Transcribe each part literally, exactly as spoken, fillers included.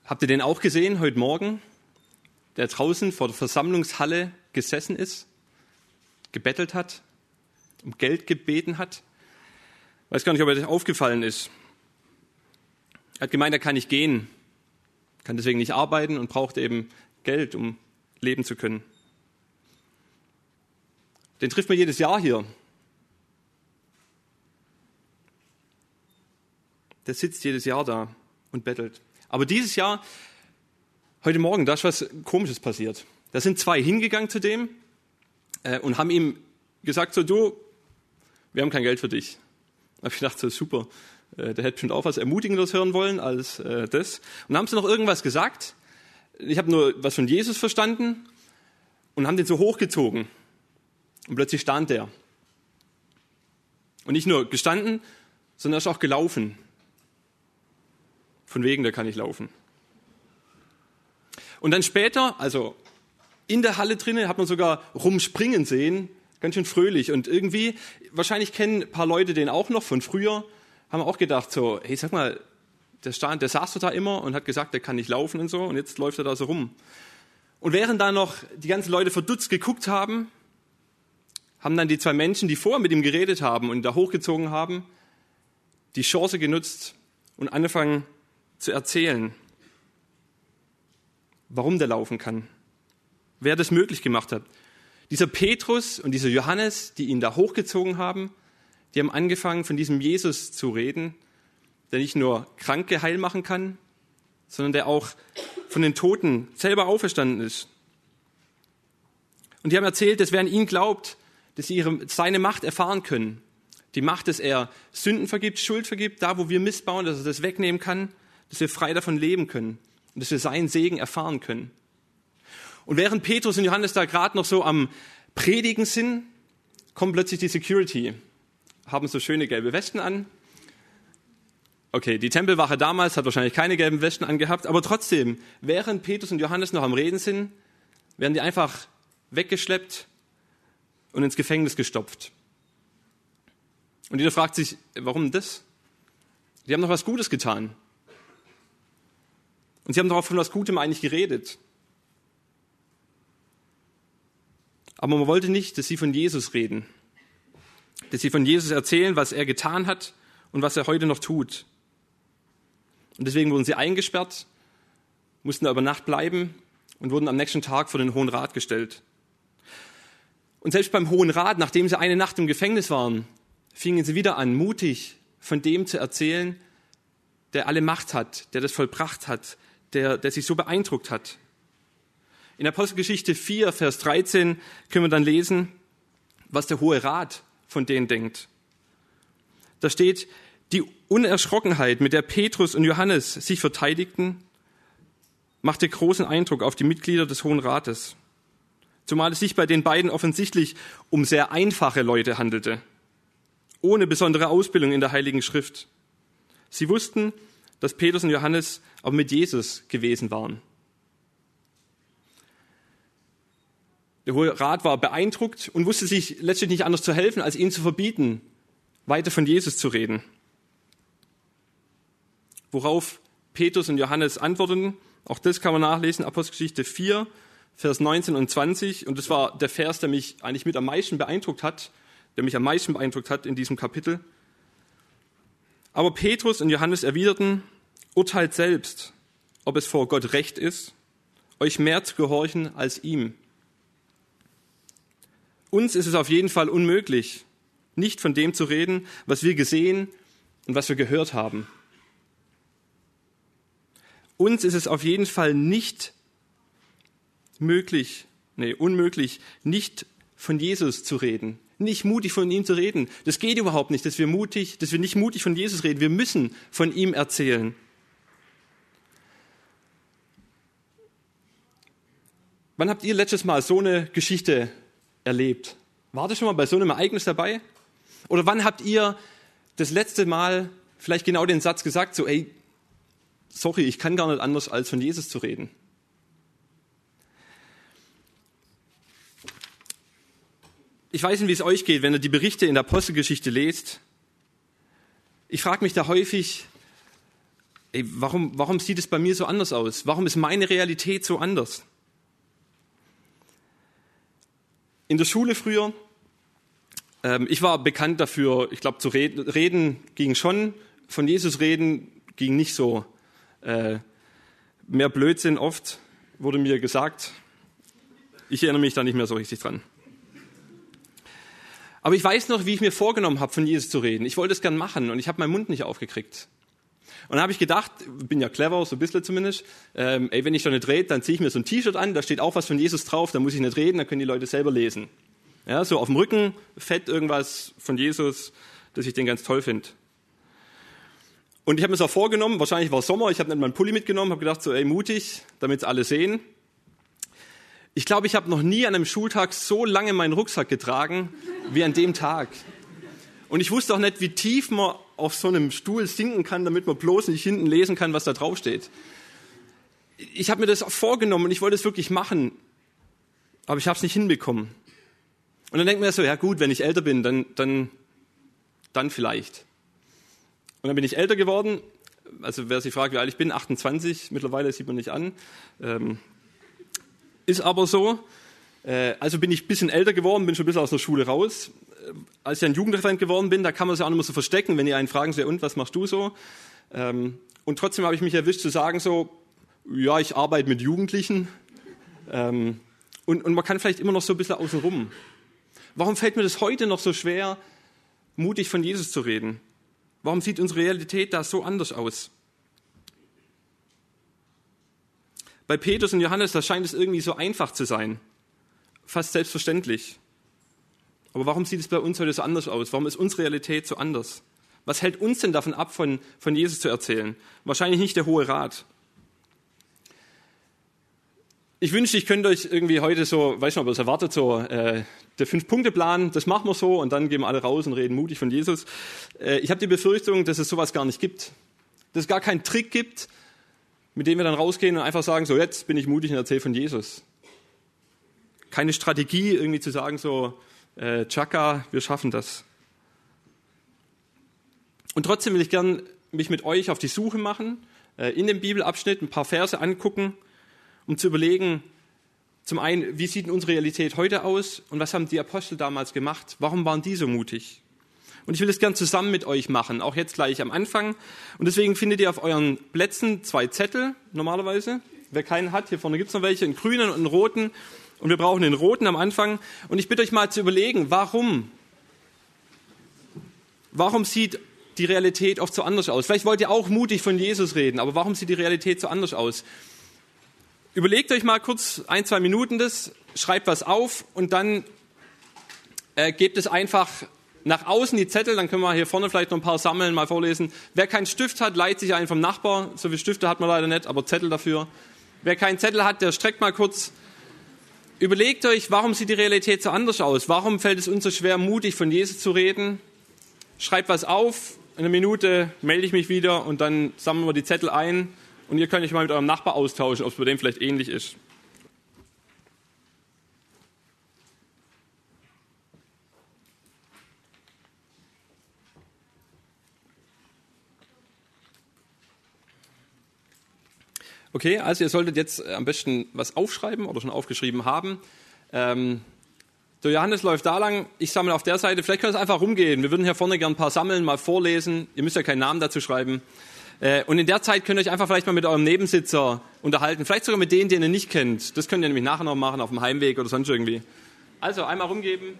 Habt ihr den auch gesehen heute Morgen, der draußen vor der Versammlungshalle gesessen ist, gebettelt hat, um Geld gebeten hat? Ich weiß gar nicht, ob er das aufgefallen ist. Er hat gemeint, er kann nicht gehen, kann deswegen nicht arbeiten und braucht eben Geld, um leben zu können. Den trifft man jedes Jahr hier. Der sitzt jedes Jahr da und bettelt. Aber dieses Jahr, heute Morgen, da ist was Komisches passiert. Da sind zwei hingegangen zu dem äh, und haben ihm gesagt, so du, wir haben kein Geld für dich. Da habe ich gedacht, so super, äh, der hätte bestimmt auch was Ermutigendes hören wollen als äh, das. Und dann haben sie noch irgendwas gesagt. Ich habe nur was von Jesus verstanden und haben den so hochgezogen. Und plötzlich stand der. Und nicht nur gestanden, sondern er ist auch gelaufen. Von wegen, der kann nicht laufen. Und dann später, also in der Halle drinnen, hat man sogar rumspringen sehen, ganz schön fröhlich. Und irgendwie, wahrscheinlich kennen ein paar Leute den auch noch von früher, haben auch gedacht so, hey, sag mal, der, stand, der saß da immer und hat gesagt, der kann nicht laufen und so. Und jetzt läuft er da so rum. Und während da noch die ganzen Leute verdutzt geguckt haben, haben dann die zwei Menschen, die vorher mit ihm geredet haben und da hochgezogen haben, die Chance genutzt und angefangen zu erzählen, warum der laufen kann, wer das möglich gemacht hat. Dieser Petrus und dieser Johannes, die ihn da hochgezogen haben, die haben angefangen, von diesem Jesus zu reden, der nicht nur Kranke heil machen kann, sondern der auch von den Toten selber auferstanden ist. Und die haben erzählt, dass wer an ihn glaubt, dass sie ihre, seine Macht erfahren können. Die Macht, dass er Sünden vergibt, Schuld vergibt, da wo wir Mist bauen, dass er das wegnehmen kann, dass wir frei davon leben können und dass wir seinen Segen erfahren können. Und während Petrus und Johannes da gerade noch so am Predigen sind, kommt plötzlich die Security, haben so schöne gelbe Westen an. Okay, die Tempelwache damals hat wahrscheinlich keine gelben Westen angehabt, aber trotzdem, während Petrus und Johannes noch am Reden sind, werden die einfach weggeschleppt und ins Gefängnis gestopft. Und jeder fragt sich, warum das? Die haben doch was Gutes getan. Und sie haben doch von was Gutem eigentlich geredet. Aber man wollte nicht, dass sie von Jesus reden. Dass sie von Jesus erzählen, was er getan hat und was er heute noch tut. Und deswegen wurden sie eingesperrt, mussten da über Nacht bleiben und wurden am nächsten Tag vor den Hohen Rat gestellt. Und selbst beim Hohen Rat, nachdem sie eine Nacht im Gefängnis waren, fingen sie wieder an, mutig von dem zu erzählen, der alle Macht hat, der das vollbracht hat, der, der sich so beeindruckt hat. In Apostelgeschichte vier, Vers dreizehn können wir dann lesen, was der Hohe Rat von denen denkt. Da steht, die Unerschrockenheit, mit der Petrus und Johannes sich verteidigten, machte großen Eindruck auf die Mitglieder des Hohen Rates. Zumal es sich bei den beiden offensichtlich um sehr einfache Leute handelte, ohne besondere Ausbildung in der Heiligen Schrift. Sie wussten, dass Petrus und Johannes auch mit Jesus gewesen waren. Der Hohe Rat war beeindruckt und wusste sich letztlich nicht anders zu helfen, als ihnen zu verbieten, weiter von Jesus zu reden. Worauf Petrus und Johannes antworteten, auch das kann man nachlesen, Apostelgeschichte vier, Vers neunzehn und zwanzig. Und das war der Vers, der mich eigentlich mit am meisten beeindruckt hat, der mich am meisten beeindruckt hat in diesem Kapitel. Aber Petrus und Johannes erwiderten, urteilt selbst, ob es vor Gott recht ist, euch mehr zu gehorchen als ihm. Uns ist es auf jeden Fall unmöglich, nicht von dem zu reden, was wir gesehen und was wir gehört haben. Uns ist es auf jeden Fall nicht möglich, nee, unmöglich, nicht von Jesus zu reden, nicht mutig von ihm zu reden. Das geht überhaupt nicht, dass wir mutig, dass wir nicht mutig von Jesus reden. Wir müssen von ihm erzählen. Wann habt ihr letztes Mal so eine Geschichte erlebt? Wart ihr schon mal bei so einem Ereignis dabei? Oder wann habt ihr das letzte Mal vielleicht genau den Satz gesagt, so, ey, sorry, ich kann gar nicht anders, als von Jesus zu reden? Ich weiß nicht, wie es euch geht, wenn ihr die Berichte in der Apostelgeschichte lest. Ich frage mich da häufig, ey, warum, warum sieht es bei mir so anders aus? Warum ist meine Realität so anders? In der Schule früher, ähm, ich war bekannt dafür, ich glaube, zu reden, reden ging schon, von Jesus reden ging nicht so. Äh, mehr Blödsinn oft, wurde mir gesagt. Ich erinnere mich da nicht mehr so richtig dran. Aber ich weiß noch, wie ich mir vorgenommen habe, von Jesus zu reden. Ich wollte es gern machen und ich habe meinen Mund nicht aufgekriegt. Und dann habe ich gedacht, bin ja clever, so ein bisschen zumindest, ähm, ey, wenn ich schon nicht rede, dann ziehe ich mir so ein T-Shirt an, da steht auch was von Jesus drauf, dann muss ich nicht reden, dann können die Leute selber lesen. Ja, so auf dem Rücken, fett irgendwas von Jesus, dass ich den ganz toll finde. Und ich habe mir das auch vorgenommen, wahrscheinlich war es Sommer, ich habe nicht mal einen Pulli mitgenommen, habe gedacht, so ey, mutig, damit es alle sehen. Ich glaube, ich habe noch nie an einem Schultag so lange meinen Rucksack getragen, wie an dem Tag. Und ich wusste auch nicht, wie tief man auf so einem Stuhl sinken kann, damit man bloß nicht hinten lesen kann, was da drauf steht. Ich habe mir das vorgenommen und ich wollte es wirklich machen, aber ich habe es nicht hinbekommen. Und dann denkt man so, ja gut, wenn ich älter bin, dann, dann, dann vielleicht. Und dann bin ich älter geworden, also wer sich fragt, wie alt ich bin, achtundzwanzig, mittlerweile sieht man nicht an, ähm, ist aber so. Äh, also bin ich ein bisschen älter geworden, bin schon ein bisschen aus der Schule raus. Äh, als ich ein Jugendreferent geworden bin, da kann man sich auch nicht mehr so verstecken, wenn die einen fragen, so, und was machst du so? Ähm, und trotzdem habe ich mich erwischt zu sagen so, ja, ich arbeite mit Jugendlichen. Ähm, und, und man kann vielleicht immer noch so ein bisschen außen rum. Warum fällt mir das heute noch so schwer, mutig von Jesus zu reden? Warum sieht unsere Realität da so anders aus? Bei Petrus und Johannes, da scheint es irgendwie so einfach zu sein. Fast selbstverständlich. Aber warum sieht es bei uns heute so anders aus? Warum ist unsere Realität so anders? Was hält uns denn davon ab, von, von Jesus zu erzählen? Wahrscheinlich nicht der Hohe Rat. Ich wünschte, ich könnte euch irgendwie heute so, weiß nicht, ob ihr es erwartet, so äh, der Fünf-Punkte-Plan, das machen wir so und dann gehen wir alle raus und reden mutig von Jesus. Äh, ich habe die Befürchtung, dass es sowas gar nicht gibt. Dass es gar keinen Trick gibt, mit dem wir dann rausgehen und einfach sagen, so jetzt bin ich mutig und erzähle von Jesus. Keine Strategie, irgendwie zu sagen, so äh, Chaka, wir schaffen das. Und trotzdem will ich gern mich mit euch auf die Suche machen, äh, in dem Bibelabschnitt ein paar Verse angucken, um zu überlegen, zum einen, wie sieht unsere Realität heute aus und was haben die Apostel damals gemacht? Warum waren die so mutig? Und ich will das gern zusammen mit euch machen, auch jetzt gleich am Anfang. Und deswegen findet ihr auf euren Plätzen zwei Zettel normalerweise. Wer keinen hat, hier vorne gibt es noch welche, einen grünen und einen roten. Und wir brauchen den roten am Anfang. Und ich bitte euch mal zu überlegen, warum? Warum sieht die Realität oft so anders aus? Vielleicht wollt ihr auch mutig von Jesus reden, aber warum sieht die Realität so anders aus? Überlegt euch mal kurz ein, zwei Minuten das, schreibt was auf und dann äh, gebt es einfach nach außen, die Zettel, dann können wir hier vorne vielleicht noch ein paar sammeln, mal vorlesen. Wer keinen Stift hat, leiht sich einen vom Nachbar. So viele Stifte hat man leider nicht, aber Zettel dafür. Wer keinen Zettel hat, der streckt mal kurz. Überlegt euch, warum sieht die Realität so anders aus? Warum fällt es uns so schwer, mutig von Jesus zu reden? Schreibt was auf, in einer Minute melde ich mich wieder und dann sammeln wir die Zettel ein. Und ihr könnt euch mal mit eurem Nachbar austauschen, ob es bei dem vielleicht ähnlich ist. Okay, also ihr solltet jetzt am besten was aufschreiben oder schon aufgeschrieben haben. Ähm, der Johannes läuft da lang, ich sammle auf der Seite. Vielleicht könnt ihr es einfach rumgehen. Wir würden hier vorne gerne ein paar sammeln, mal vorlesen. Ihr müsst ja keinen Namen dazu schreiben. Und in der Zeit könnt ihr euch einfach vielleicht mal mit eurem Nebensitzer unterhalten. Vielleicht sogar mit denen, den ihr nicht kennt. Das könnt ihr nämlich nachher noch machen, auf dem Heimweg oder sonst irgendwie. Also einmal rumgeben.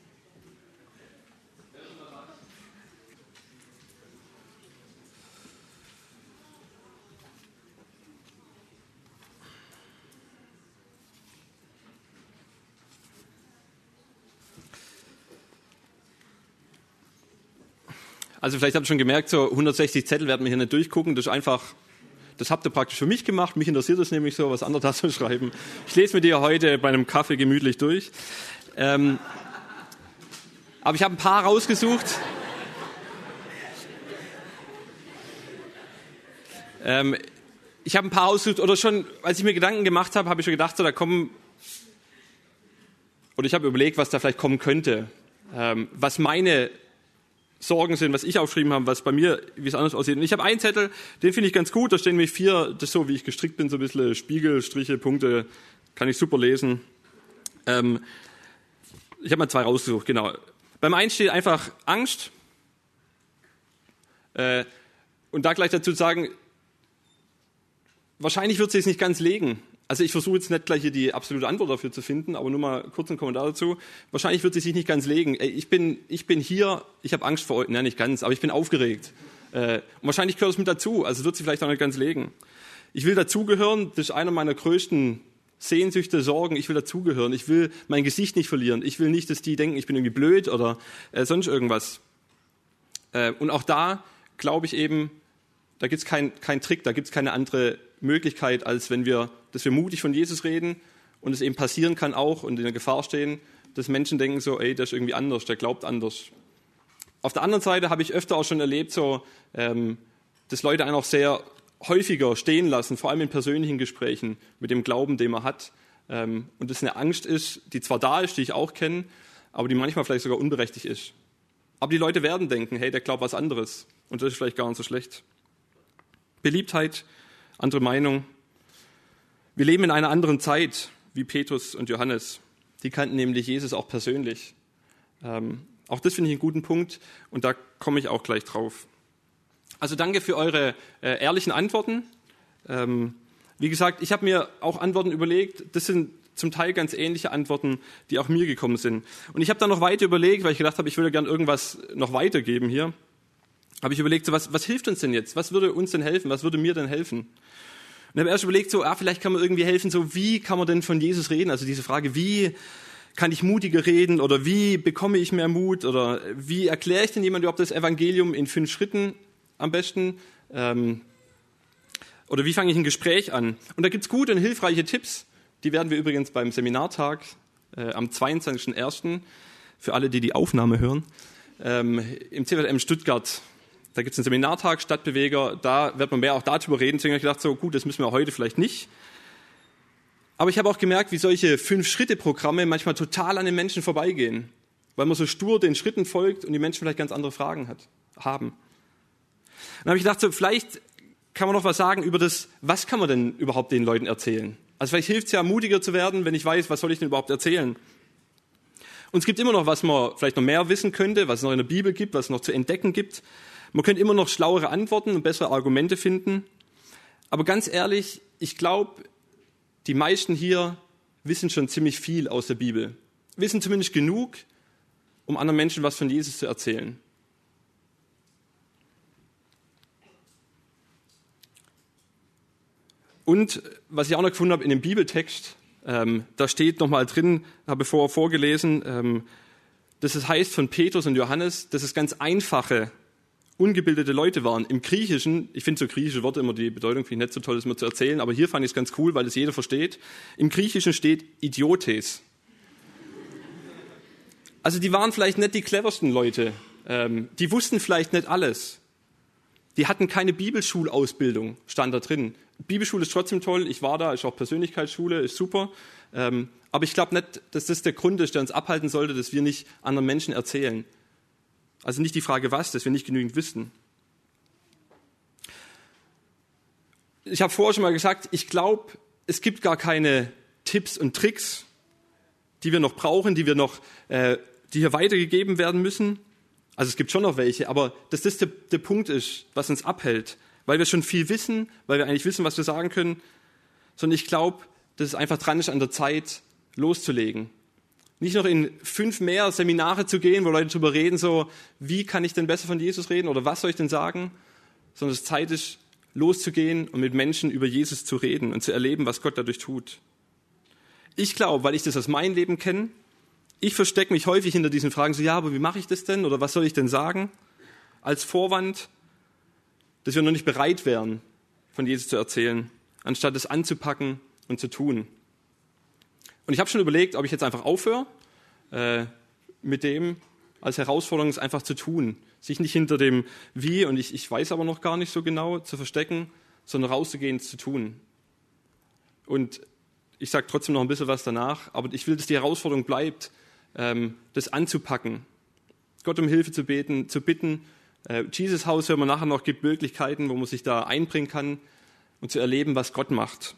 Also vielleicht habt ihr schon gemerkt, so hundertsechzig Zettel werden wir hier nicht durchgucken. Das ist einfach, das habt ihr praktisch für mich gemacht. Mich interessiert es nämlich so, was andere da so schreiben. Ich lese mit dir heute bei einem Kaffee gemütlich durch. Ähm, aber ich habe ein paar rausgesucht. Ähm, ich habe ein paar rausgesucht, oder schon, als ich mir Gedanken gemacht habe, habe ich schon gedacht, so, da kommen, oder ich habe überlegt, was da vielleicht kommen könnte. Ähm, was meine Sorgen sind, was ich aufgeschrieben habe, was bei mir, wie es anders aussieht. Und ich habe einen Zettel, den finde ich ganz gut, da stehen nämlich vier, das ist so, wie ich gestrickt bin, so ein bisschen Spiegel, Striche, Punkte, kann ich super lesen. Ähm, ich habe mal zwei rausgesucht, genau. Beim einen steht einfach Angst. Äh, und da gleich dazu sagen, wahrscheinlich wird sie es nicht ganz legen. Also ich versuche jetzt nicht gleich hier die absolute Antwort dafür zu finden, aber nur mal kurz einen Kommentar dazu. Wahrscheinlich wird sie sich nicht ganz legen. Ich bin, ich bin hier, ich habe Angst vor euch, nein, nicht ganz, aber ich bin aufgeregt. Äh, und wahrscheinlich gehört es mit dazu, also wird sie vielleicht auch nicht ganz legen. Ich will dazugehören, das ist einer meiner größten Sehnsüchte, Sorgen, ich will dazugehören. Ich will mein Gesicht nicht verlieren. Ich will nicht, dass die denken, ich bin irgendwie blöd oder äh, sonst irgendwas. Äh, und auch da glaube ich eben, da gibt es keinen kein Trick, da gibt es keine andere Möglichkeit, als wenn wir, dass wir mutig von Jesus reden und es eben passieren kann auch und in der Gefahr stehen, dass Menschen denken so, ey, der ist irgendwie anders, der glaubt anders. Auf der anderen Seite habe ich öfter auch schon erlebt, so, ähm, dass Leute einen auch sehr häufiger stehen lassen, vor allem in persönlichen Gesprächen mit dem Glauben, den man hat. Ähm, und das eine Angst ist, die zwar da ist, die ich auch kenne, aber die manchmal vielleicht sogar unberechtigt ist. Aber die Leute werden denken, hey, der glaubt was anderes und das ist vielleicht gar nicht so schlecht. Beliebtheit, andere Meinung. Wir leben in einer anderen Zeit, wie Petrus und Johannes. Die kannten nämlich Jesus auch persönlich. Ähm, auch das finde ich einen guten Punkt und da komme ich auch gleich drauf. Also danke für eure äh, ehrlichen Antworten. Ähm, wie gesagt, ich habe mir auch Antworten überlegt. Das sind zum Teil ganz ähnliche Antworten, die auch mir gekommen sind. Und ich habe dann noch weiter überlegt, weil ich gedacht habe, ich würde gerne irgendwas noch weitergeben hier. Habe ich überlegt, so, was, was hilft uns denn jetzt? Was würde uns denn helfen? Was würde mir denn helfen? Und habe erst überlegt, so, ah, vielleicht kann man irgendwie helfen, so, wie kann man denn von Jesus reden? Also diese Frage, wie kann ich mutiger reden oder wie bekomme ich mehr Mut oder wie erkläre ich denn jemand überhaupt das Evangelium in fünf Schritten am besten? Ähm, oder wie fange ich ein Gespräch an? Und da gibt's gute und hilfreiche Tipps. Die werden wir übrigens beim Seminartag äh, am zweiundzwanzigsten ersten für alle, die die Aufnahme hören, ähm, im C W M Stuttgart. Da gibt es einen Seminartag, Stadtbeweger, da wird man mehr auch darüber reden. Deswegen habe ich gedacht, so gut, das müssen wir heute vielleicht nicht. Aber ich habe auch gemerkt, wie solche Fünf-Schritte-Programme manchmal total an den Menschen vorbeigehen, weil man so stur den Schritten folgt und die Menschen vielleicht ganz andere Fragen hat, haben. Dann habe ich gedacht, so, vielleicht kann man noch was sagen über das, was kann man denn überhaupt den Leuten erzählen? Also vielleicht hilft es ja, mutiger zu werden, wenn ich weiß, was soll ich denn überhaupt erzählen? Und es gibt immer noch, was man vielleicht noch mehr wissen könnte, was es noch in der Bibel gibt, was es noch zu entdecken gibt. Man könnte immer noch schlauere Antworten und bessere Argumente finden. Aber ganz ehrlich, ich glaube, die meisten hier wissen schon ziemlich viel aus der Bibel. Wissen zumindest genug, um anderen Menschen was von Jesus zu erzählen. Und was ich auch noch gefunden habe in dem Bibeltext, ähm, da steht nochmal drin, habe ich vorher vorgelesen, ähm, dass es heißt von Petrus und Johannes, dass es ganz einfache, ungebildete Leute waren. Im Griechischen, ich finde so griechische Worte immer, die Bedeutung finde ich nicht so toll, das mal zu erzählen, aber hier fand ich es ganz cool, weil es jeder versteht. Im Griechischen steht Idiotes. Also die waren vielleicht nicht die cleversten Leute, ähm, die wussten vielleicht nicht alles. Die hatten keine Bibelschulausbildung, stand da drin. Bibelschule ist trotzdem toll, ich war da, ist auch Persönlichkeitsschule, ist super. Ähm, aber ich glaube nicht, dass das der Grund ist, der uns abhalten sollte, dass wir nicht anderen Menschen erzählen. Also nicht die Frage, was, dass wir nicht genügend wissen. Ich habe vorher schon mal gesagt, ich glaube, es gibt gar keine Tipps und Tricks, die wir noch brauchen, die wir noch, äh, die hier weitergegeben werden müssen. Also es gibt schon noch welche, aber dass das der, der Punkt ist, was uns abhält, weil wir schon viel wissen, weil wir eigentlich wissen, was wir sagen können, sondern ich glaube, dass es einfach dran ist, an der Zeit loszulegen. Nicht noch in fünf mehr Seminare zu gehen, wo Leute darüber reden, so, wie kann ich denn besser von Jesus reden oder was soll ich denn sagen, sondern es Zeit ist, loszugehen und mit Menschen über Jesus zu reden und zu erleben, was Gott dadurch tut. Ich glaube, weil ich das aus meinem Leben kenne, ich verstecke mich häufig hinter diesen Fragen, so, ja, aber wie mache ich das denn oder was soll ich denn sagen, als Vorwand, dass wir noch nicht bereit wären, von Jesus zu erzählen, anstatt es anzupacken und zu tun. Und ich habe schon überlegt, ob ich jetzt einfach aufhöre, äh, mit dem als Herausforderung es einfach zu tun. Sich nicht hinter dem Wie, und ich, ich weiß aber noch gar nicht so genau, zu verstecken, sondern rauszugehen, es zu tun. Und ich sage trotzdem noch ein bisschen was danach, aber ich will, dass die Herausforderung bleibt, ähm, das anzupacken Gott um Hilfe zu beten, zu bitten. Äh, Jesus Haus, hören wir nachher noch, gibt Möglichkeiten, wo man sich da einbringen kann und zu erleben, was Gott macht.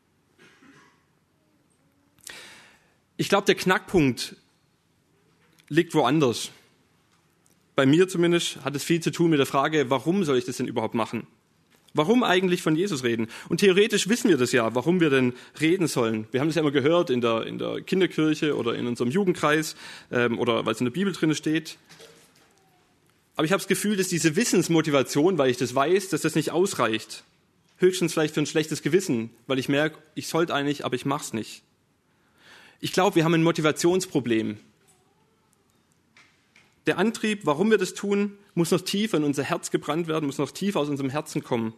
Ich glaube, der Knackpunkt liegt woanders. Bei mir zumindest hat es viel zu tun mit der Frage, warum soll ich das denn überhaupt machen? Warum eigentlich von Jesus reden? Und theoretisch wissen wir das ja, warum wir denn reden sollen. Wir haben das ja immer gehört in der, in der Kinderkirche oder in unserem Jugendkreis ähm, oder weil es in der Bibel drin steht. Aber ich habe das Gefühl, dass diese Wissensmotivation, weil ich das weiß, dass das nicht ausreicht. Höchstens vielleicht für ein schlechtes Gewissen, weil ich merke, ich sollte eigentlich, aber ich mache es nicht. Ich glaube, wir haben ein Motivationsproblem. Der Antrieb, warum wir das tun, muss noch tiefer in unser Herz gebrannt werden, muss noch tiefer aus unserem Herzen kommen,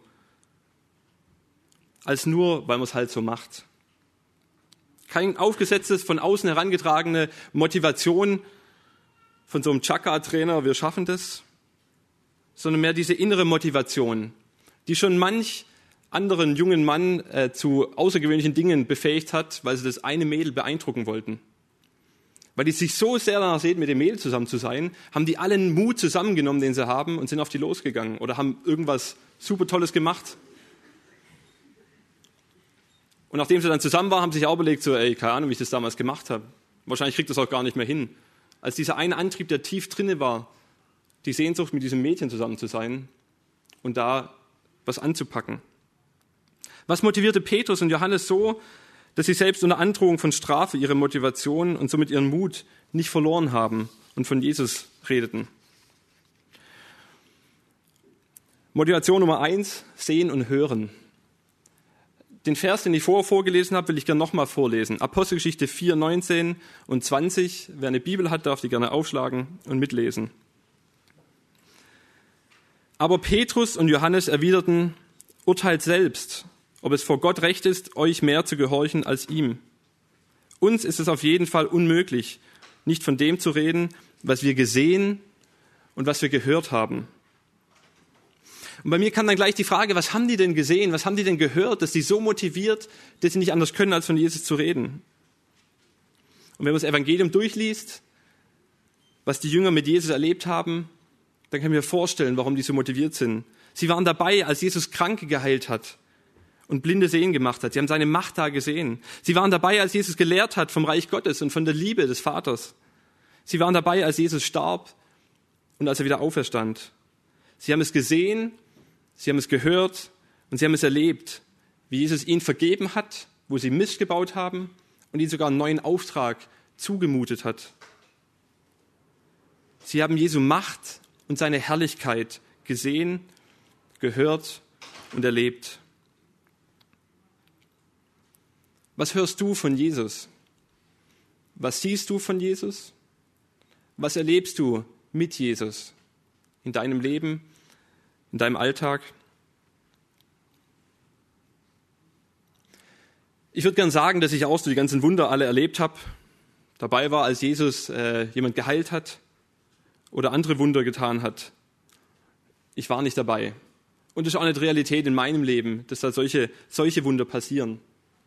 als nur, weil man es halt so macht. Kein aufgesetztes, von außen herangetragene Motivation von so einem Chakra-Trainer, wir schaffen das, sondern mehr diese innere Motivation, die schon manch anderen jungen Mann äh, zu außergewöhnlichen Dingen befähigt hat, weil sie das eine Mädel beeindrucken wollten. Weil die sich so sehr danach sehen, mit dem Mädel zusammen zu sein, haben die allen Mut zusammengenommen, den sie haben, und sind auf die losgegangen oder haben irgendwas super Tolles gemacht. Und nachdem sie dann zusammen waren, haben sie sich auch überlegt, so, ey, keine Ahnung, wie ich das damals gemacht habe. Wahrscheinlich kriegt das auch gar nicht mehr hin. Als dieser eine Antrieb, der tief drinne war, die Sehnsucht, mit diesem Mädchen zusammen zu sein und da was anzupacken. Was motivierte Petrus und Johannes so, dass sie selbst unter Androhung von Strafe ihre Motivation und somit ihren Mut nicht verloren haben und von Jesus redeten? Motivation Nummer eins, sehen und hören. Den Vers, den ich vorher vorgelesen habe, will ich gerne nochmal vorlesen. Apostelgeschichte vier, neunzehn und zwanzig. Wer eine Bibel hat, darf die gerne aufschlagen und mitlesen. Aber Petrus und Johannes erwiderten, urteilt selbst, ob es vor Gott recht ist, euch mehr zu gehorchen als ihm. Uns ist es auf jeden Fall unmöglich, nicht von dem zu reden, was wir gesehen und was wir gehört haben. Und bei mir kam dann gleich die Frage, was haben die denn gesehen, was haben die denn gehört, dass sie so motiviert, dass sie nicht anders können, als von Jesus zu reden. Und wenn man das Evangelium durchliest, was die Jünger mit Jesus erlebt haben, dann kann ich mir vorstellen, warum die so motiviert sind. Sie waren dabei, als Jesus Kranke geheilt hat und blinde Sehen gemacht hat. Sie haben seine Macht da gesehen. Sie waren dabei, als Jesus gelehrt hat vom Reich Gottes und von der Liebe des Vaters. Sie waren dabei, als Jesus starb und als er wieder auferstand. Sie haben es gesehen, sie haben es gehört und sie haben es erlebt, wie Jesus ihnen vergeben hat, wo sie Mist gebaut haben und ihnen sogar einen neuen Auftrag zugemutet hat. Sie haben Jesu Macht und seine Herrlichkeit gesehen, gehört und erlebt. Was hörst du von Jesus? Was siehst du von Jesus? Was erlebst du mit Jesus in deinem Leben, in deinem Alltag? Ich würde gern sagen, dass ich auch so die ganzen Wunder alle erlebt habe, dabei war, als Jesus äh, jemand geheilt hat oder andere Wunder getan hat. Ich war nicht dabei. Und das ist auch nicht Realität in meinem Leben, dass da solche, solche Wunder passieren.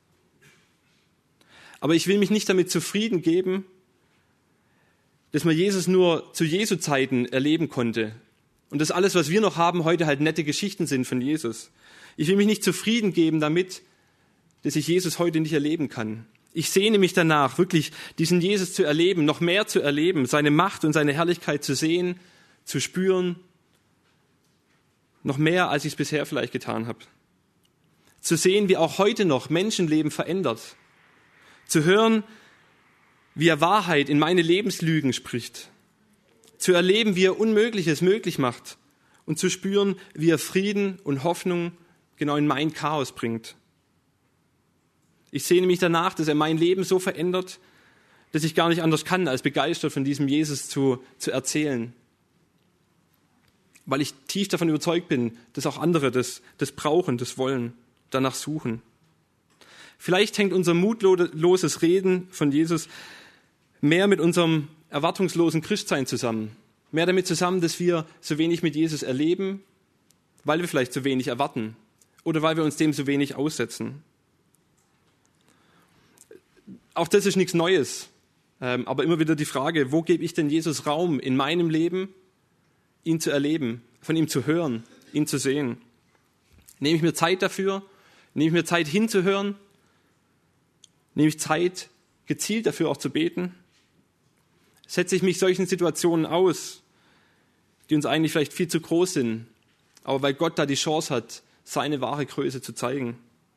Aber ich will mich nicht damit zufrieden geben, dass man Jesus nur zu Jesu Zeiten erleben konnte. Und dass alles, was wir noch haben, heute halt nette Geschichten sind von Jesus. Ich will mich nicht zufrieden geben damit, dass ich Jesus heute nicht erleben kann. Ich sehne mich danach, wirklich diesen Jesus zu erleben, noch mehr zu erleben, seine Macht und seine Herrlichkeit zu sehen, zu spüren, noch mehr, als ich es bisher vielleicht getan habe. Zu sehen, wie auch heute noch Menschenleben verändert. Zu hören, wie er Wahrheit in meine Lebenslügen spricht. Zu erleben, wie er Unmögliches möglich macht. Und zu spüren, wie er Frieden und Hoffnung genau in mein Chaos bringt. Ich sehne mich danach, dass er mein Leben so verändert, dass ich gar nicht anders kann, als begeistert von diesem Jesus zu, zu erzählen. Weil ich tief davon überzeugt bin, dass auch andere das, das brauchen, das wollen, danach suchen. Vielleicht hängt unser mutloses Reden von Jesus mehr mit unserem erwartungslosen Christsein zusammen. Mehr damit zusammen, dass wir so wenig mit Jesus erleben, weil wir vielleicht so wenig erwarten oder weil wir uns dem so wenig aussetzen. Auch das ist nichts Neues. Ähm, aber immer wieder die Frage, wo gebe ich denn Jesus Raum in meinem Leben, ihn zu erleben, von ihm zu hören, ihn zu sehen? Nehme ich mir Zeit dafür? Nehme ich mir Zeit hinzuhören? Nehme ich Zeit, gezielt dafür auch zu beten? Setze ich mich solchen Situationen aus, die uns eigentlich vielleicht viel zu groß sind, aber weil Gott da die Chance hat, seine wahre Größe zu zeigen?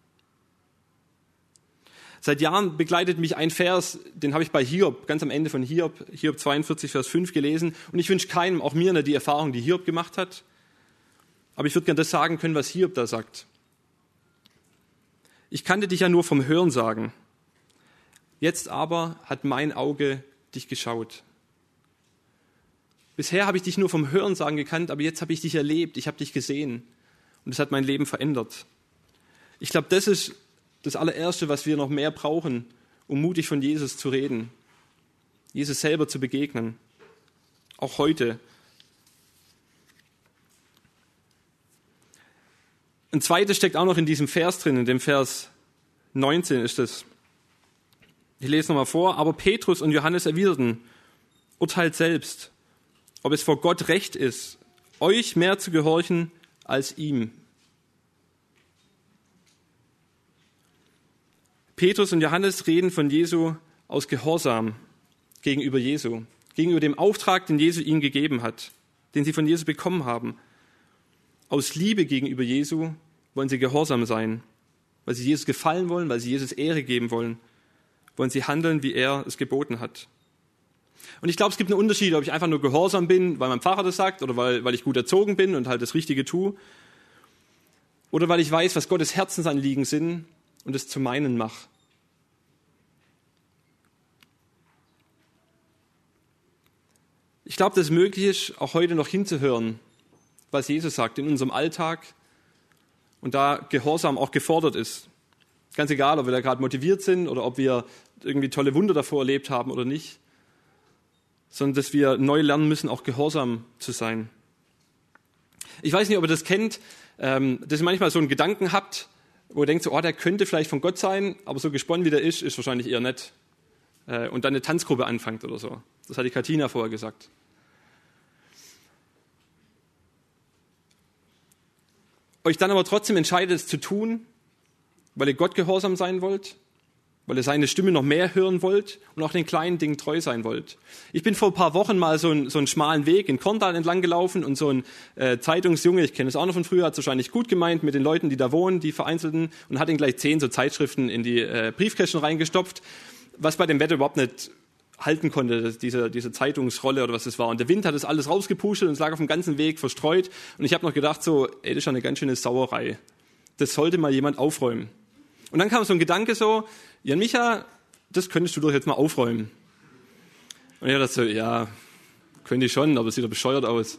Seit Jahren begleitet mich ein Vers, den habe ich bei Hiob, ganz am Ende von Hiob, Hiob zweiundvierzig, Vers fünf gelesen. Und ich wünsche keinem, auch mir nicht, die Erfahrung, die Hiob gemacht hat. Aber ich würde gerne das sagen können, was Hiob da sagt. Ich kannte dich ja nur vom Hören sagen. Jetzt aber hat mein Auge dich geschaut. Bisher habe ich dich nur vom Hören sagen gekannt, aber jetzt habe ich dich erlebt, ich habe dich gesehen. Und das hat mein Leben verändert. Ich glaube, das ist das allererste, was wir noch mehr brauchen, um mutig von Jesus zu reden. Jesus selber zu begegnen. Auch heute. Ein zweites steckt auch noch in diesem Vers drin, in dem Vers neunzehn ist es. Ich lese nochmal vor. Aber Petrus und Johannes erwiderten, urteilt selbst, ob es vor Gott recht ist, euch mehr zu gehorchen als ihm. Petrus und Johannes reden von Jesu aus Gehorsam gegenüber Jesu, gegenüber dem Auftrag, den Jesus ihnen gegeben hat, den sie von Jesus bekommen haben. Aus Liebe gegenüber Jesu wollen sie gehorsam sein, weil sie Jesus gefallen wollen, weil sie Jesus Ehre geben wollen, wollen sie handeln, wie er es geboten hat. Und ich glaube, es gibt einen Unterschied, ob ich einfach nur gehorsam bin, weil mein Pfarrer das sagt, oder weil, weil ich gut erzogen bin und halt das Richtige tue, oder weil ich weiß, was Gottes Herzensanliegen sind und es zu meinen mache. Ich glaube, dass es möglich ist, auch heute noch hinzuhören, was Jesus sagt in unserem Alltag und da Gehorsam auch gefordert ist. Ganz egal, ob wir da gerade motiviert sind oder ob wir irgendwie tolle Wunder davor erlebt haben oder nicht, sondern dass wir neu lernen müssen, auch gehorsam zu sein. Ich weiß nicht, ob ihr das kennt, dass ihr manchmal so einen Gedanken habt, wo ihr denkt, so, oh, der könnte vielleicht von Gott sein, aber so gesponnen wie der ist, ist wahrscheinlich eher nett. Und dann eine Tanzgruppe anfängt oder so. Das hat die Katina vorher gesagt. Euch dann aber trotzdem entscheidet, es zu tun, weil ihr Gott gehorsam sein wollt, weil ihr seine Stimme noch mehr hören wollt und auch den kleinen Dingen treu sein wollt. Ich bin vor ein paar Wochen mal so einen, so einen schmalen Weg in Korndal entlang gelaufen und so ein äh, Zeitungsjunge, ich kenne es auch noch von früher, hat es wahrscheinlich gut gemeint mit den Leuten, die da wohnen, die Vereinzelten, und hat ihnen gleich zehn so Zeitschriften in die äh, Briefkästen reingestopft, was bei dem Wetter überhaupt nicht halten konnte, diese, diese Zeitungsrolle oder was es war. Und der Wind hat das alles rausgepustet und es lag auf dem ganzen Weg verstreut. Und ich habe noch gedacht, so, ey, das ist ja eine ganz schöne Sauerei. Das sollte mal jemand aufräumen. Und dann kam so ein Gedanke so, Jan Micha, das könntest du doch jetzt mal aufräumen. Und ich dachte so, ja, könnte ich schon, aber es sieht doch bescheuert aus.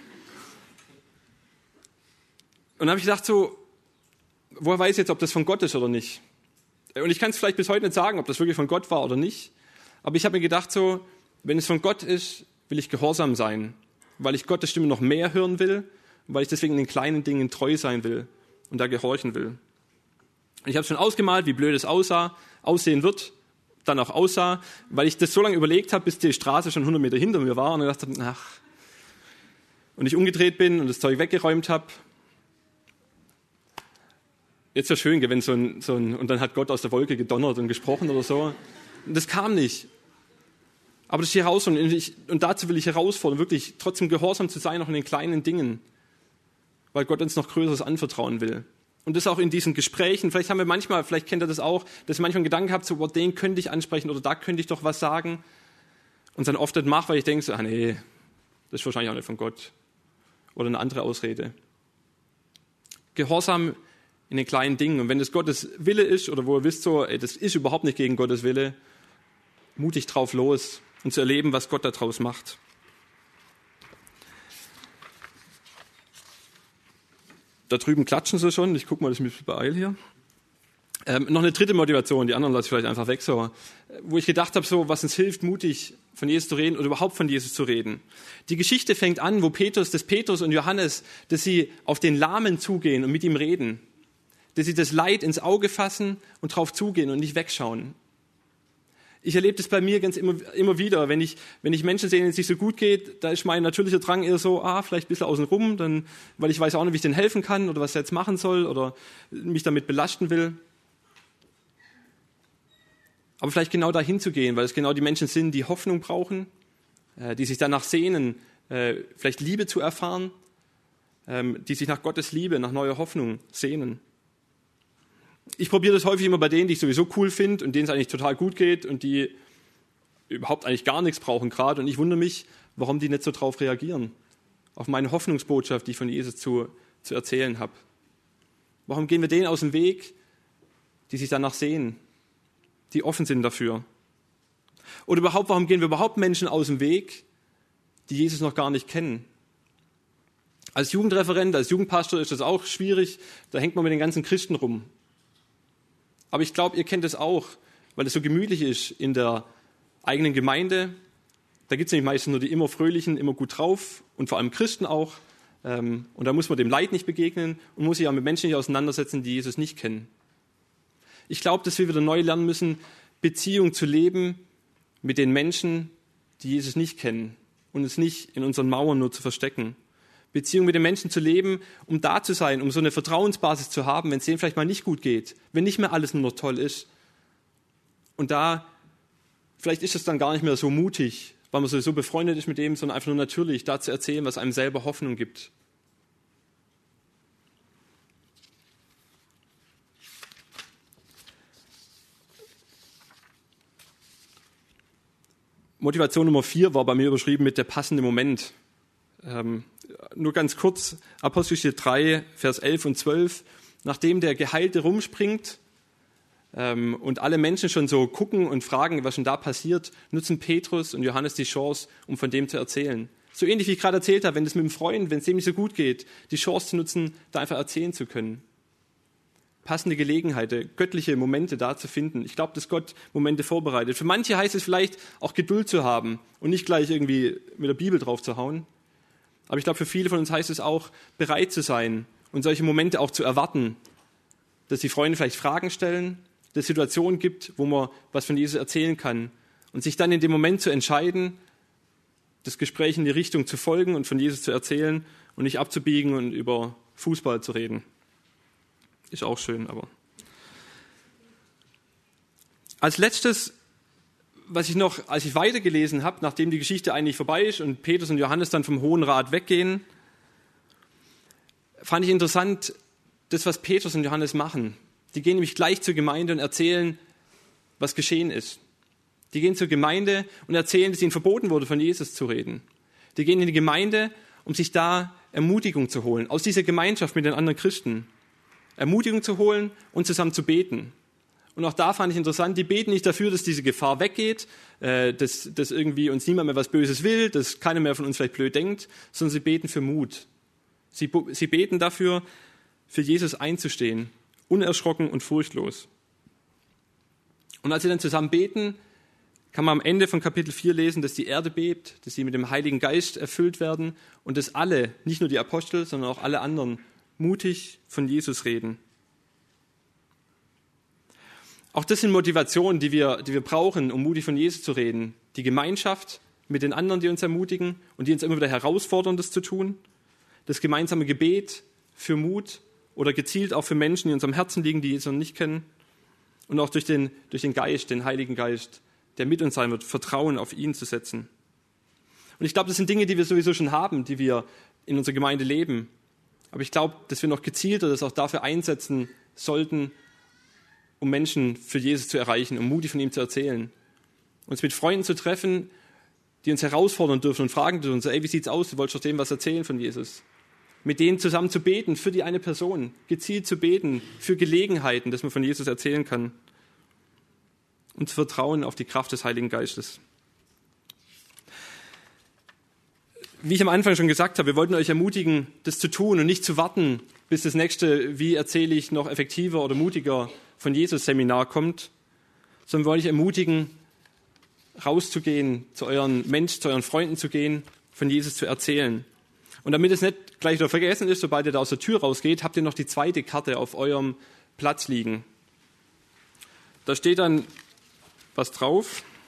Und dann habe ich gedacht so, woher weiß ich jetzt, ob das von Gott ist oder nicht? Und ich kann es vielleicht bis heute nicht sagen, ob das wirklich von Gott war oder nicht. Aber ich habe mir gedacht so, wenn es von Gott ist, will ich gehorsam sein, weil ich Gottes Stimme noch mehr hören will und weil ich deswegen in den kleinen Dingen treu sein will und da gehorchen will. Und ich habe schon ausgemalt, wie blöd es aussah, aussehen wird, dann auch aussah, weil ich das so lange überlegt habe, bis die Straße schon hundert Meter hinter mir war und dann dachte ich, ach, und ich umgedreht bin und das Zeug weggeräumt habe. Jetzt wäre schön, wenn so ein, so ein, und dann hat Gott aus der Wolke gedonnert und gesprochen oder so. Und das kam nicht. Aber das ist die Herausforderung. Und, ich, und dazu will ich herausfordern, wirklich trotzdem gehorsam zu sein, auch in den kleinen Dingen. Weil Gott uns noch Größeres anvertrauen will. Und das auch in diesen Gesprächen. Vielleicht haben wir manchmal, vielleicht kennt ihr das auch, dass ihr manchmal einen Gedanken habt, so, boah, den könnte ich ansprechen oder da könnte ich doch was sagen. Und dann oft nicht mache, weil ich denke so, ah nee, das ist wahrscheinlich auch nicht von Gott. Oder eine andere Ausrede. Gehorsam in den kleinen Dingen. Und wenn das Gottes Wille ist, oder wo ihr wisst so, ey, das ist überhaupt nicht gegen Gottes Wille, mutig drauf los und zu erleben, was Gott daraus macht. Da drüben klatschen sie schon. Ich gucke mal, dass ich mich beeile hier. Ähm, noch eine dritte Motivation, die anderen lasse ich vielleicht einfach weg, so, wo ich gedacht habe, so, was uns hilft, mutig von Jesus zu reden oder überhaupt von Jesus zu reden. Die Geschichte fängt an, wo Petrus, dass Petrus und Johannes, dass sie auf den Lahmen zugehen und mit ihm reden. Dass sie das Leid ins Auge fassen und drauf zugehen und nicht wegschauen. Ich erlebe das bei mir ganz immer, immer wieder. Wenn ich, wenn ich Menschen sehe, denen es nicht so gut geht, da ist mein natürlicher Drang eher so, ah, vielleicht ein bisschen außen rum, dann, weil ich weiß auch nicht, wie ich denen helfen kann oder was er jetzt machen soll oder mich damit belasten will. Aber vielleicht genau dahin zu gehen, weil es genau die Menschen sind, die Hoffnung brauchen, äh, die sich danach sehnen, äh, vielleicht Liebe zu erfahren, ähm, die sich nach Gottes Liebe, nach neuer Hoffnung sehnen. Ich probiere das häufig immer bei denen, die ich sowieso cool finde und denen es eigentlich total gut geht und die überhaupt eigentlich gar nichts brauchen gerade. Und ich wundere mich, warum die nicht so drauf reagieren, auf meine Hoffnungsbotschaft, die ich von Jesus zu, zu erzählen habe. Warum gehen wir denen aus dem Weg, die sich danach sehen, die offen sind dafür? Oder überhaupt, warum gehen wir überhaupt Menschen aus dem Weg, die Jesus noch gar nicht kennen? Als Jugendreferent, als Jugendpastor ist das auch schwierig, da hängt man mit den ganzen Christen rum. Aber ich glaube, ihr kennt es auch, weil es so gemütlich ist in der eigenen Gemeinde. Da gibt es nämlich meistens nur die immer Fröhlichen, immer gut drauf und vor allem Christen auch. Und da muss man dem Leid nicht begegnen und muss sich auch mit Menschen nicht auseinandersetzen, die Jesus nicht kennen. Ich glaube, dass wir wieder neu lernen müssen, Beziehung zu leben mit den Menschen, die Jesus nicht kennen und es nicht in unseren Mauern nur zu verstecken. Beziehung mit den Menschen zu leben, um da zu sein, um so eine Vertrauensbasis zu haben, wenn es denen vielleicht mal nicht gut geht, wenn nicht mehr alles nur noch toll ist. Und da, vielleicht ist es dann gar nicht mehr so mutig, weil man sowieso befreundet ist mit dem, sondern einfach nur natürlich, da zu erzählen, was einem selber Hoffnung gibt. Motivation Nummer vier war bei mir überschrieben mit der passende Moment. Ähm, nur ganz kurz, Apostelgeschichte drei, Vers elf und zwölf. Nachdem der Geheilte rumspringt ähm, und alle Menschen schon so gucken und fragen, was schon da passiert, nutzen Petrus und Johannes die Chance, um von dem zu erzählen. So ähnlich wie ich gerade erzählt habe, wenn es mit dem Freund, wenn es dem nicht so gut geht, die Chance zu nutzen, da einfach erzählen zu können. Passende Gelegenheiten, göttliche Momente da zu finden. Ich glaube, dass Gott Momente vorbereitet. Für manche heißt es vielleicht auch Geduld zu haben und nicht gleich irgendwie mit der Bibel drauf zu hauen. Aber ich glaube, für viele von uns heißt es auch, bereit zu sein und solche Momente auch zu erwarten, dass die Freunde vielleicht Fragen stellen, dass es Situationen gibt, wo man was von Jesus erzählen kann und sich dann in dem Moment zu entscheiden, das Gespräch in die Richtung zu folgen und von Jesus zu erzählen und nicht abzubiegen und über Fußball zu reden. Ist auch schön, aber. Als letztes, was ich noch, als ich weitergelesen habe, nachdem die Geschichte eigentlich vorbei ist und Petrus und Johannes dann vom Hohen Rat weggehen, fand ich interessant, das, was Petrus und Johannes machen. Die gehen nämlich gleich zur Gemeinde und erzählen, was geschehen ist. Die gehen zur Gemeinde und erzählen, dass ihnen verboten wurde, von Jesus zu reden. Die gehen in die Gemeinde, um sich da Ermutigung zu holen, aus dieser Gemeinschaft mit den anderen Christen. Ermutigung zu holen und zusammen zu beten. Und auch da fand ich interessant, die beten nicht dafür, dass diese Gefahr weggeht, äh, dass, dass irgendwie uns niemand mehr was Böses will, dass keiner mehr von uns vielleicht blöd denkt, sondern sie beten für Mut. Sie, sie beten dafür, für Jesus einzustehen, unerschrocken und furchtlos. Und als sie dann zusammen beten, kann man am Ende von Kapitel vier lesen, dass die Erde bebt, dass sie mit dem Heiligen Geist erfüllt werden und dass alle, nicht nur die Apostel, sondern auch alle anderen, mutig von Jesus reden. Auch das sind Motivationen, die wir, die wir brauchen, um mutig von Jesus zu reden. Die Gemeinschaft mit den anderen, die uns ermutigen und die uns immer wieder herausfordern, das zu tun. Das gemeinsame Gebet für Mut oder gezielt auch für Menschen, die uns am Herzen liegen, die Jesus noch nicht kennen. Und auch durch den, durch den Geist, den Heiligen Geist, der mit uns sein wird, Vertrauen auf ihn zu setzen. Und ich glaube, das sind Dinge, die wir sowieso schon haben, die wir in unserer Gemeinde leben. Aber ich glaube, dass wir noch gezielter das auch dafür einsetzen sollten, um Menschen für Jesus zu erreichen, um mutig von ihm zu erzählen. Uns mit Freunden zu treffen, die uns herausfordern dürfen und fragen dürfen, so, ey, wie sieht's aus? Du wolltest doch dem was erzählen von Jesus. Mit denen zusammen zu beten für die eine Person, gezielt zu beten für Gelegenheiten, dass man von Jesus erzählen kann. Und zu vertrauen auf die Kraft des Heiligen Geistes. Wie ich am Anfang schon gesagt habe, wir wollten euch ermutigen, das zu tun und nicht zu warten, bis das nächste, wie erzähle ich noch effektiver oder mutiger von Jesus-Seminar kommt, sondern wir wollen euch ermutigen, rauszugehen, zu euren Menschen, zu euren Freunden zu gehen, von Jesus zu erzählen. Und damit es nicht gleich wieder vergessen ist, sobald ihr da aus der Tür rausgeht, habt ihr noch die zweite Karte auf eurem Platz liegen. Da steht dann was drauf.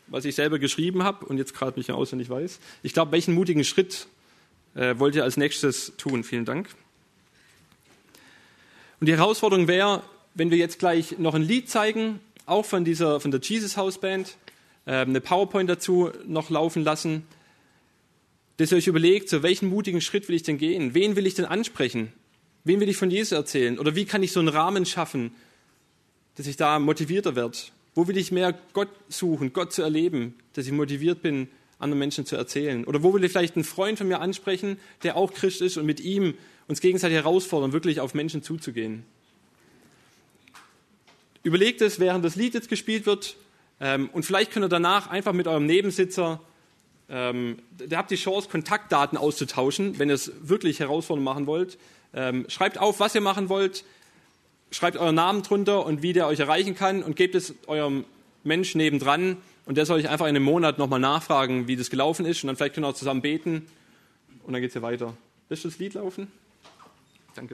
was ich selber geschrieben habe und jetzt gerade nicht mehr auswendig weiß. Ich glaube, welchen mutigen Schritt äh, wollt ihr als nächstes tun? Vielen Dank. Und die Herausforderung wäre, wenn wir jetzt gleich noch ein Lied zeigen, auch von dieser, von der Jesus House Band, äh, eine PowerPoint dazu noch laufen lassen, dass ihr euch überlegt, so welchen mutigen Schritt will ich denn gehen? Wen will ich denn ansprechen? Wen will ich von Jesus erzählen? Oder wie kann ich so einen Rahmen schaffen, dass ich da motivierter werde? Wo will ich mehr Gott suchen, Gott zu erleben, dass ich motiviert bin, anderen Menschen zu erzählen? Oder wo will ich vielleicht einen Freund von mir ansprechen, der auch Christ ist und mit ihm uns gegenseitig herausfordern, wirklich auf Menschen zuzugehen? Überlegt es, während das Lied jetzt gespielt wird, ähm, und vielleicht könnt ihr danach einfach mit eurem Nebensitzer, ähm, ihr habt die Chance, Kontaktdaten auszutauschen, wenn ihr es wirklich herausfordernd machen wollt. Ähm, schreibt auf, was ihr machen wollt, schreibt euren Namen drunter und wie der euch erreichen kann und gebt es eurem Mensch nebendran und der soll euch einfach in einem Monat nochmal nachfragen, wie das gelaufen ist und dann vielleicht können wir auch zusammen beten und dann geht es hier weiter. Lässt du das Lied laufen? Danke.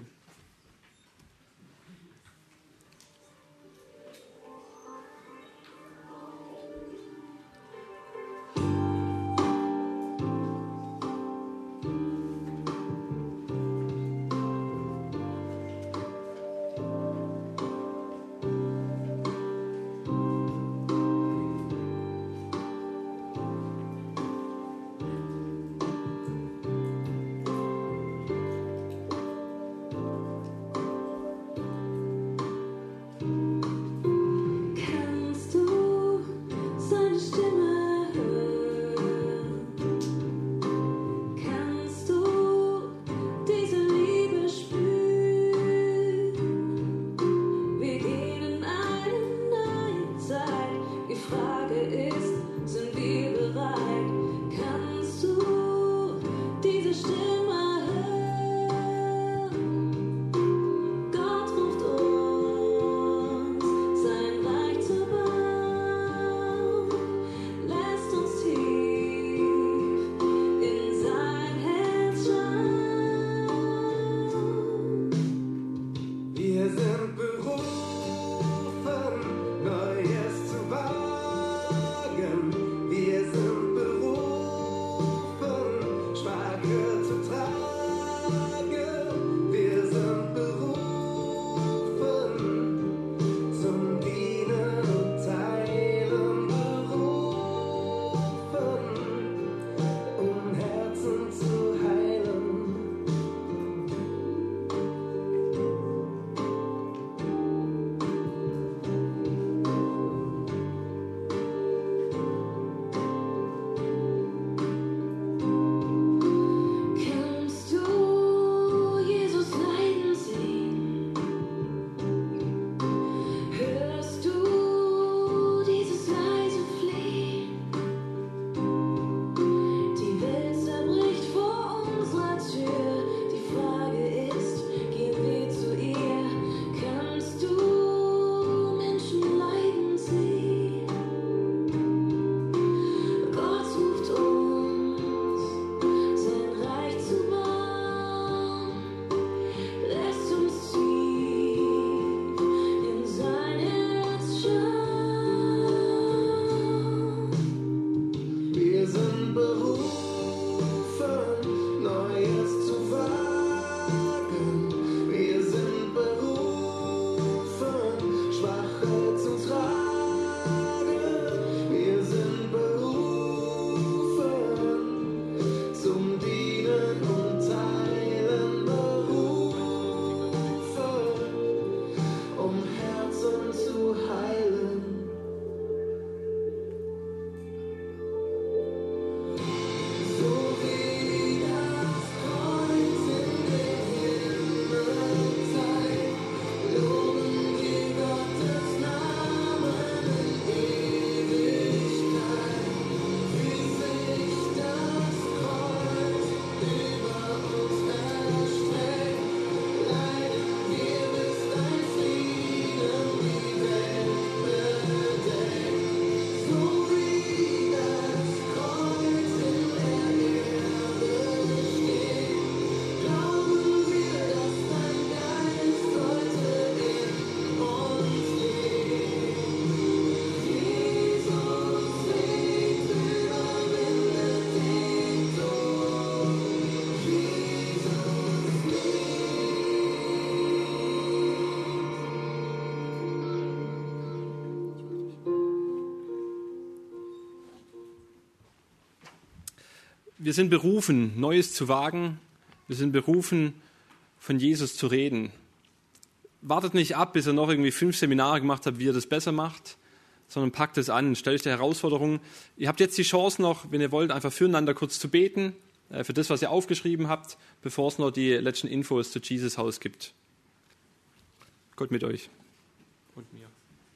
wir sind berufen, Neues zu wagen. Wir sind berufen, von Jesus zu reden. Wartet nicht ab, bis ihr noch irgendwie fünf Seminare gemacht habt, wie ihr das besser macht, sondern packt es an, stellt euch die Herausforderung. Ihr habt jetzt die Chance noch, wenn ihr wollt, einfach füreinander kurz zu beten, äh, für das, was ihr aufgeschrieben habt, bevor es noch die letzten Infos zu Jesus Haus gibt. Gott mit euch und mir.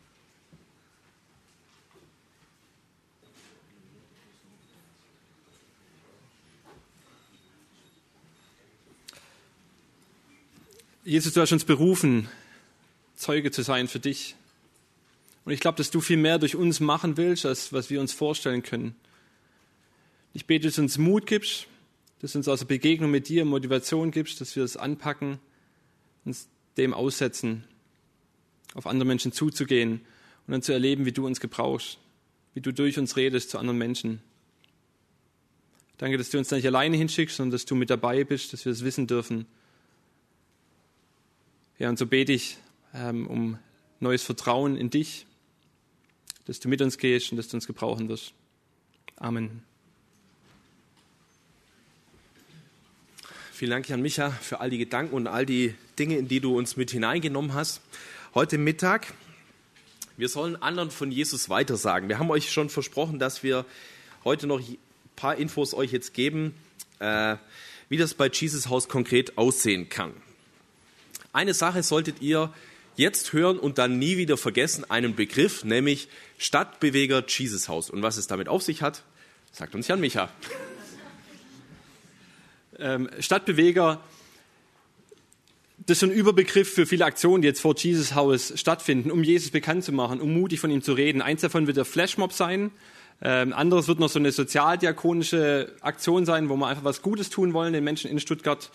Jesus, du hast uns berufen, Zeuge zu sein für dich. Und ich glaube, dass du viel mehr durch uns machen willst, als was wir uns vorstellen können. Ich bete, dass du uns Mut gibst, dass du uns aus der Begegnung mit dir Motivation gibst, dass wir es anpacken, uns dem aussetzen, auf andere Menschen zuzugehen und dann zu erleben, wie du uns gebrauchst, wie du durch uns redest zu anderen Menschen. Danke, dass du uns da nicht alleine hinschickst, sondern dass du mit dabei bist, dass wir es wissen dürfen. Ja, und so bete ich ähm, um neues Vertrauen in dich, dass du mit uns gehst und dass du uns gebrauchen wirst. Amen. Vielen Dank, Jan Micha, für all die Gedanken und all die Dinge, in die du uns mit hineingenommen hast. Heute Mittag, wir sollen anderen von Jesus weitersagen. Wir haben euch schon versprochen, dass wir heute noch ein paar Infos euch jetzt geben, äh, wie das bei Jesus Haus konkret aussehen kann. Eine Sache solltet ihr jetzt hören und dann nie wieder vergessen, einen Begriff, nämlich Stadtbeweger Jesus Haus. Und was es damit auf sich hat, sagt uns Jan Micha. Ähm, Stadtbeweger, das ist ein Überbegriff für viele Aktionen, die jetzt vor Jesus Haus stattfinden, um Jesus bekannt zu machen, um mutig von ihm zu reden. Eins davon wird der Flashmob sein. Ähm, anderes wird noch so eine sozialdiakonische Aktion sein, wo wir einfach was Gutes tun wollen, den Menschen in Stuttgart.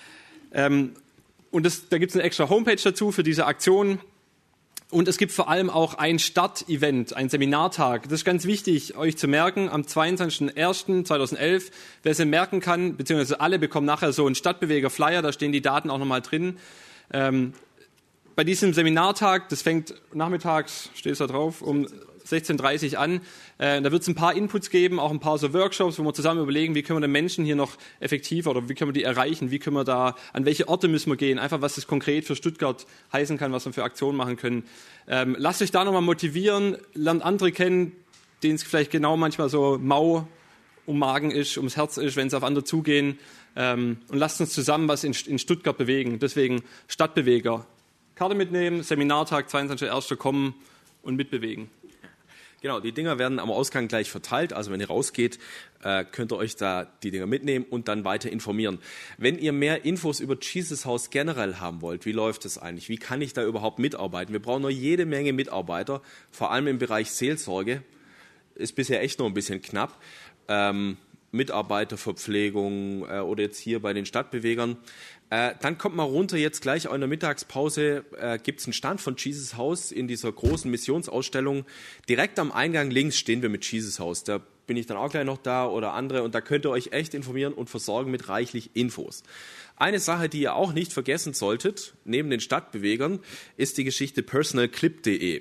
Ähm, Und das, da gibt es eine extra Homepage dazu für diese Aktion. Und es gibt vor allem auch ein Start-Event, ein Seminartag. Das ist ganz wichtig, euch zu merken, am zweiundzwanzigsten ersten zweitausendelf. Wer es merken kann, beziehungsweise alle bekommen nachher so einen Stadtbeweger-Flyer, da stehen die Daten auch nochmal drin. Ähm, bei diesem Seminartag, das fängt nachmittags, steht es da drauf, um sechzehn Uhr dreißig an. Äh, da wird es ein paar Inputs geben, auch ein paar so Workshops, wo wir zusammen überlegen, wie können wir den Menschen hier noch effektiver oder wie können wir die erreichen, wie können wir da, an welche Orte müssen wir gehen, einfach was das konkret für Stuttgart heißen kann, was wir für Aktionen machen können. Ähm, lasst euch da nochmal motivieren, lernt andere kennen, denen es vielleicht genau manchmal so mau um Magen ist, ums Herz ist, wenn sie auf andere zugehen. Ähm, und lasst uns zusammen was in, in Stuttgart bewegen. Deswegen Stadtbeweger. Karte mitnehmen, Seminartag, zweiundzwanzigsten ersten kommen und mitbewegen. Genau, die Dinger werden am Ausgang gleich verteilt. Also wenn ihr rausgeht, äh, könnt ihr euch da die Dinger mitnehmen und dann weiter informieren. Wenn ihr mehr Infos über Jesus Haus generell haben wollt, wie läuft es eigentlich? Wie kann ich da überhaupt mitarbeiten? Wir brauchen noch jede Menge Mitarbeiter, vor allem im Bereich Seelsorge. Ist bisher echt noch ein bisschen knapp. Ähm, Mitarbeiterverpflegung äh, oder jetzt hier bei den Stadtbewegern. Äh, dann kommt mal runter, jetzt gleich auch in der Mittagspause äh, gibt es einen Stand von Jesus Haus in dieser großen Missionsausstellung. Direkt am Eingang links stehen wir mit Jesus Haus. Da bin ich dann auch gleich noch da oder andere und da könnt ihr euch echt informieren und versorgen mit reichlich Infos. Eine Sache, die ihr auch nicht vergessen solltet, neben den Stadtbewegern, ist die Geschichte personal clip punkt de.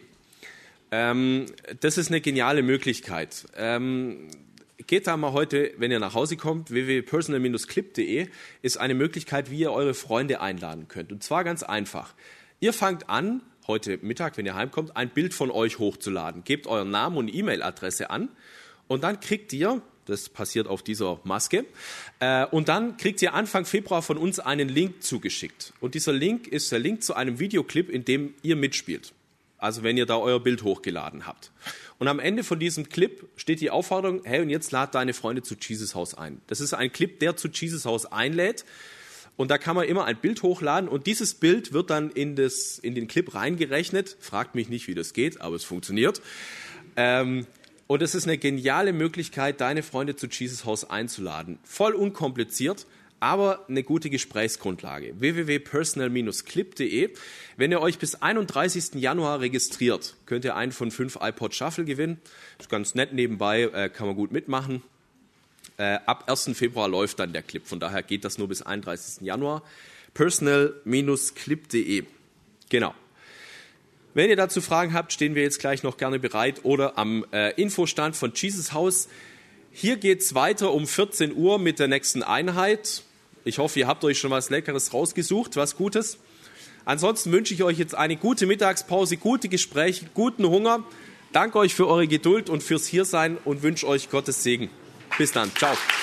Ähm, das ist eine geniale Möglichkeit. Ähm, Geht da mal heute, wenn ihr nach Hause kommt, w w w punkt personal clip punkt de ist eine Möglichkeit, wie ihr eure Freunde einladen könnt. Und zwar ganz einfach. Ihr fangt an, heute Mittag, wenn ihr heimkommt, ein Bild von euch hochzuladen. Gebt euren Namen und E-Mail-Adresse an und dann kriegt ihr, das passiert auf dieser Maske, äh, und dann kriegt ihr Anfang Februar von uns einen Link zugeschickt. Und dieser Link ist der Link zu einem Videoclip, in dem ihr mitspielt. Also wenn ihr da euer Bild hochgeladen habt. Und am Ende von diesem Clip steht die Aufforderung, hey, und jetzt lad deine Freunde zu Jesus Haus ein. Das ist ein Clip, der zu Jesus Haus einlädt. Und da kann man immer ein Bild hochladen. Und dieses Bild wird dann in, das, in den Clip reingerechnet. Fragt mich nicht, wie das geht, aber es funktioniert. Ähm, und es ist eine geniale Möglichkeit, deine Freunde zu Jesus Haus einzuladen. Voll unkompliziert, aber eine gute Gesprächsgrundlage. w w w punkt personal clip punkt de. Wenn ihr euch bis einunddreißigsten Januar registriert, könnt ihr einen von fünf iPod Shuffle gewinnen. Ist ganz nett nebenbei, äh, kann man gut mitmachen. Äh, ab ersten Februar läuft dann der Clip, von daher geht das nur bis einunddreißigsten Januar. personal clip punkt de. Genau. Wenn ihr dazu Fragen habt, stehen wir jetzt gleich noch gerne bereit oder am äh, Infostand von Jesus Haus. Hier geht's weiter um vierzehn Uhr mit der nächsten Einheit. Ich hoffe, ihr habt euch schon was Leckeres rausgesucht, was Gutes. Ansonsten wünsche ich euch jetzt eine gute Mittagspause, gute Gespräche, guten Hunger. Danke euch für eure Geduld und fürs Hiersein und wünsche euch Gottes Segen. Bis dann. Ciao.